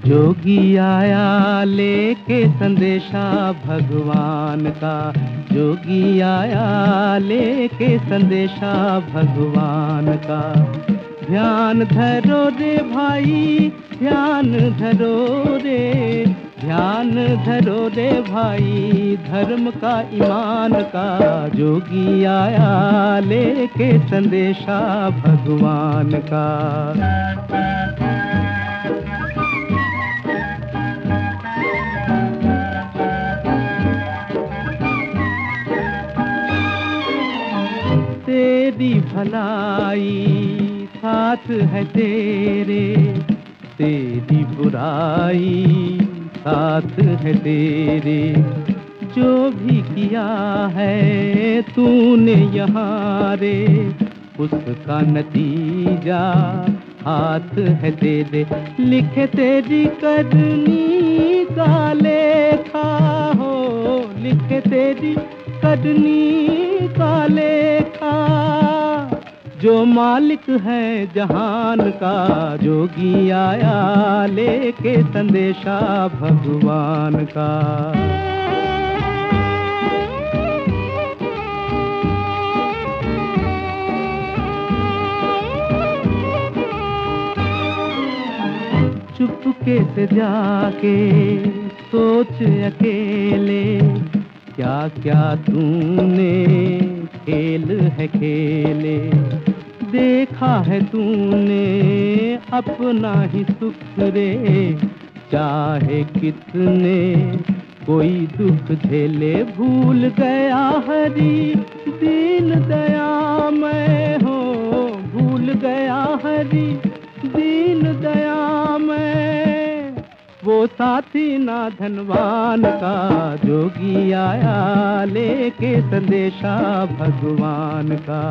जोगी आया लेके संदेशा भगवान का, जोगी आया लेके संदेशा भगवान का। ध्यान धरो रे भाई, ध्यान धरो रे, ध्यान धरो रे भाई, धर्म का ईमान का। जोगी आया लेके संदेशा भगवान का। तेरी भलाई साथ है तेरे, तेरी बुराई साथ है तेरे। जो भी किया है तूने यहाँ रे, उसका नतीजा हाथ है तेरे। लिखे तेरी करनी का लेखा हो, लिखे तेरी करनी का लेखा। जो मालिक है जहान का, जोगी आया लेके संदेशा भगवान का। चुपके से जाके सोच अकेले, क्या क्या तूने खेल है खेले। देखा है तूने अपना ही सुख रे, चाहे कितने कोई दुख झेले। भूल गया हरी दीन दया मैं हो, भूल गया हरी दीन दया मैं। वो साथी ना धनवान का, जोगी आया लेके संदेशा भगवान का।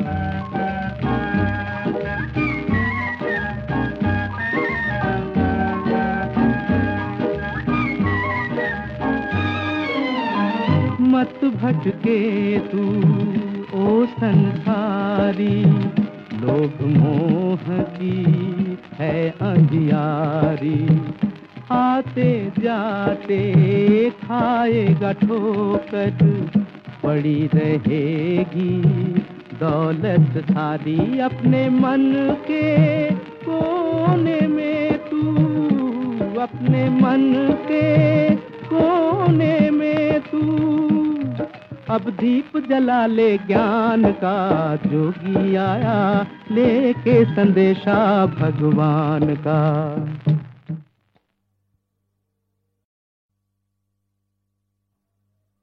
मत भटके तू ओ संसारी, लोभ मोह की है अंधियारी। आते जाते खाएगा ठोकर, पड़ी रहेगी दौलत सारी। अपने मन के कोने में तू, अपने मन के कोने में तू अब दीप जला ले ज्ञान का। जोगी आया लेके संदेशा भगवान का।